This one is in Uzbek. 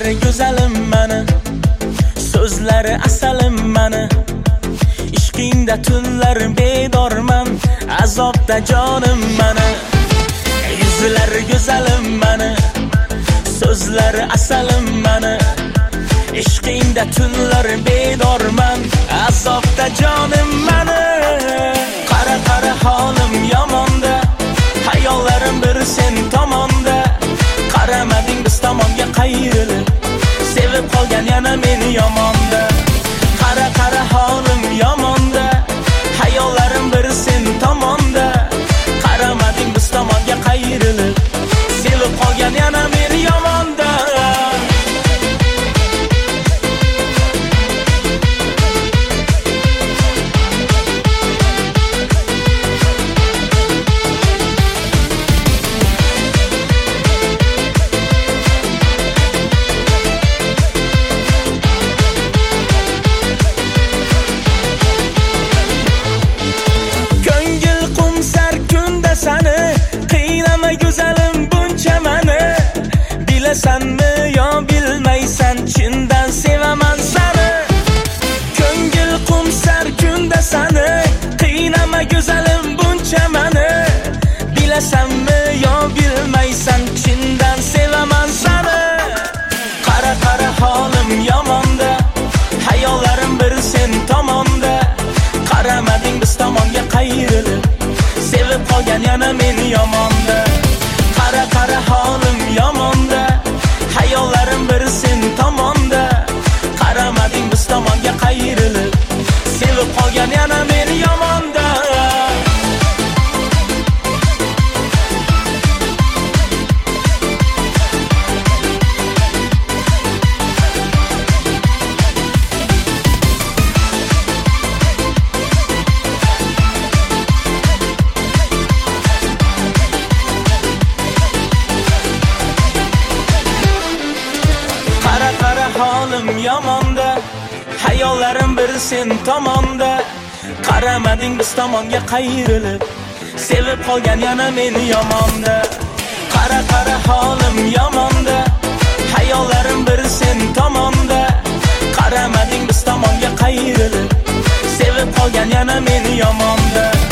Yuzlari go'zalim mani, so'zlari asalim mani. Ishqingda tunlar bedorman, azobda jonim mani. Yuzlari go'zalim mani, so'zlari asalim mani. Ishqingda tunlar bedorman, azobda jonim mani. Qara qara holim yomonda, hayollarim bir sen tomonda. Qaramading biz tomonga qayrilib, sevib qolgan yana meni yomonda. Qara qara holim yomonda, hayollarim bir sen tomonda. Qaramading biz tomonga qayrilib, sevib qolgan yana meni yomonda. Güzelim buncha mani, bilasanmi yo bilmaysan, chindan sevaman seni. Ko'ngil qumsar kunda seni, qiynama güzelim buncha mani, bilasanmi yo bilmaysan, chindan sevaman seni. Qara qara holim yomonda, hayollarim bir sen tomonda. Qaramading biz tomonga qayrilib, sevib qolgan yana meni yomonda. Qara qara holim yomonda, hayollarim bir sen tomonda. Qaramading biz tomonga qayrilib, sevib qolgan yana meni yomonda. Holim yomonda, hayollarim bir sen tomonda. Qaramading biz tomonga qayrilib, sevib qolgan yana meni yomonda. Qara qara holim yomonda, hayollarim bir sen tomonda. Qaramading biz tomonga qayrilib, sevib qolgan yana meni yomonda.